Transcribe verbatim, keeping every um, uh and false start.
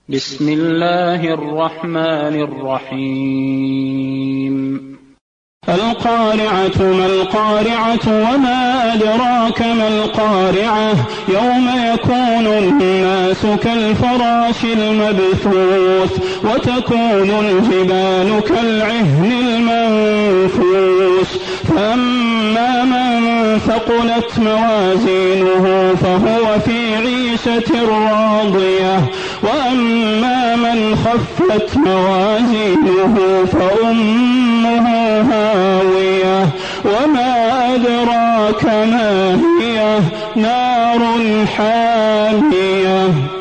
بسم الله الرحمن الرحيم القارعة ما القارعة وما أدراك ما القارعة يوم يكون الناس كالفراش المبثوث وتكون الجبال كالعهن المنفوش فأما من ثقلت موازينه فهو في عيشة راضية وأما من خفت موازينه فأمه هاوية وما أدراك ما هي نار حامية.